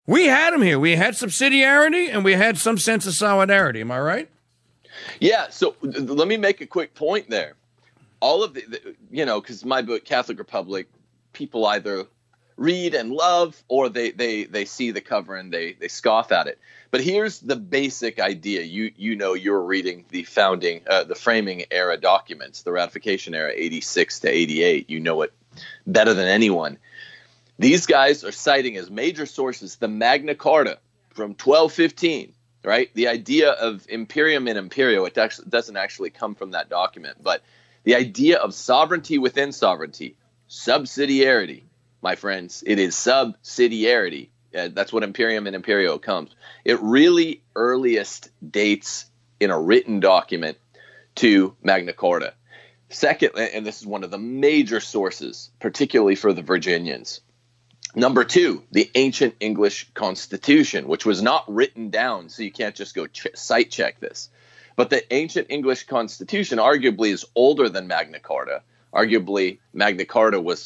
We had them here. We had subsidiarity and we had some sense of solidarity. Am I right? Yeah. So let me make a quick point there. All of because my book, Catholic Republic, people either read and love, or they see the cover and they scoff at it. But here's the basic idea. You're reading the framing era documents, the ratification era, 86 to 88. You know it better than anyone. These guys are citing as major sources the Magna Carta from 1215, right? The idea of imperium in imperio, it doesn't actually come from that document, but the idea of sovereignty within sovereignty, subsidiarity, my friends, it is subsidiarity. That's what imperium and imperio comes. It really earliest dates in a written document to Magna Carta. Second, and this is one of the major sources, particularly for the Virginians. Number two, the ancient English Constitution, which was not written down, so you can't just go site check this. But the ancient English Constitution arguably is older than Magna Carta. Arguably, Magna Carta was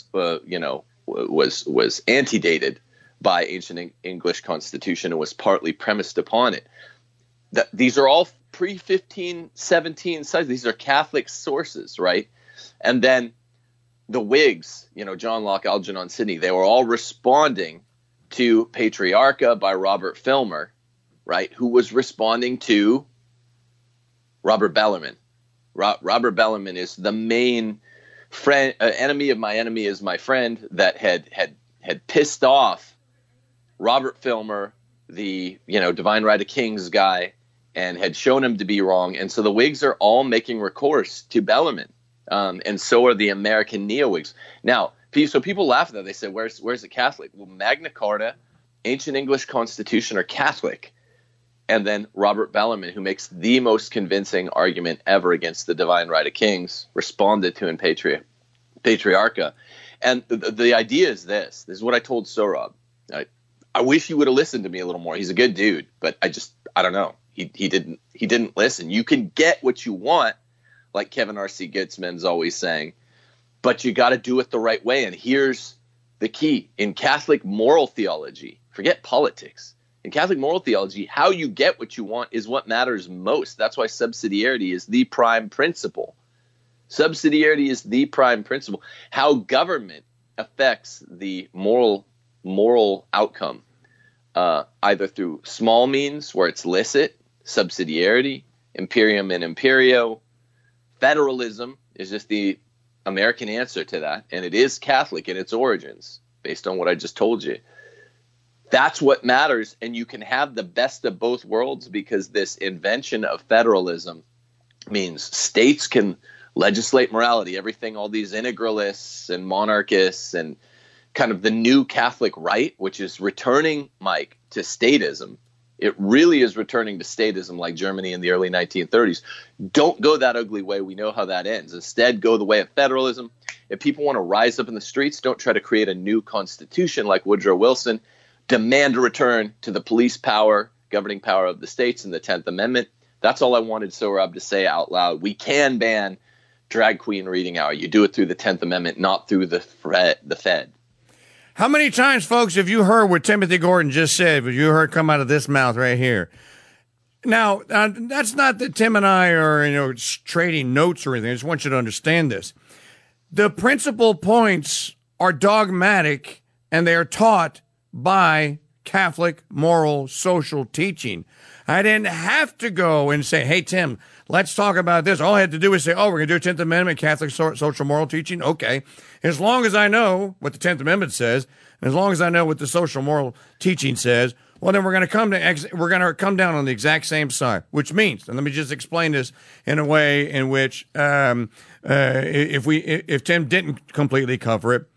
antedated by ancient English Constitution and was partly premised upon it. These are all pre-1517 sites. These are Catholic sources, right? And then the Whigs, John Locke, Algernon Sidney, they were all responding to Patriarcha by Robert Filmer, right? Who was responding to Robert Bellarmine. Robert Bellarmine is the main enemy of my enemy is my friend that had pissed off Robert Filmer, the Divine Right of Kings guy, and had shown him to be wrong. And so the Whigs are all making recourse to Bellarmine. And so are the American neo-Whigs. Now, so people laugh at that. They say, where's the Catholic? Well, Magna Carta, ancient English Constitution are Catholic. And then Robert Bellarmine, who makes the most convincing argument ever against the Divine Right of Kings, responded to in Patriarcha. And the idea is this. This is what I told Sohrab. I wish he would have listened to me a little more. He's a good dude, but I don't know. He didn't listen. You can get what you want, like Kevin R.C. Gitzman's always saying, but you got to do it the right way. And here's the key. In Catholic moral theology, forget politics. In Catholic moral theology, how you get what you want is what matters most. That's why subsidiarity is the prime principle. Subsidiarity is the prime principle. How government affects the moral outcome, either through small means where it's licit, subsidiarity, imperium and imperio. Federalism is just the American answer to that, and it is Catholic in its origins, based on what I just told you. That's what matters, and you can have the best of both worlds because this invention of federalism means states can legislate morality, everything, all these integralists and monarchists and kind of the new Catholic right, which is returning, Mike, to statism. It really is returning to statism like Germany in the early 1930s. Don't go that ugly way. We know how that ends. Instead, go the way of federalism. If people want to rise up in the streets, don't try to create a new constitution like Woodrow Wilson. Demand a return to the police power, governing power of the states in the 10th Amendment. That's all I wanted Sohrab to say out loud. We can ban drag queen reading hour. You do it through the 10th Amendment, not through the Fed. How many times, folks, have you heard what Timothy Gordon just said? Have you heard come out of this mouth right here? Now, that's not that Tim and I are, trading notes or anything. I just want you to understand this. The principal points are dogmatic, and they are taught by Catholic moral social teaching. I didn't have to go and say, hey, Tim, let's talk about this. All I had to do was say, we're going to do 10th Amendment, Catholic social moral teaching. Okay. As long as I know what the 10th Amendment says, and as long as I know what the social moral teaching says, well, then we're going to come down on the exact same side, which means, and let me just explain this in a way in which, if Tim didn't completely cover it,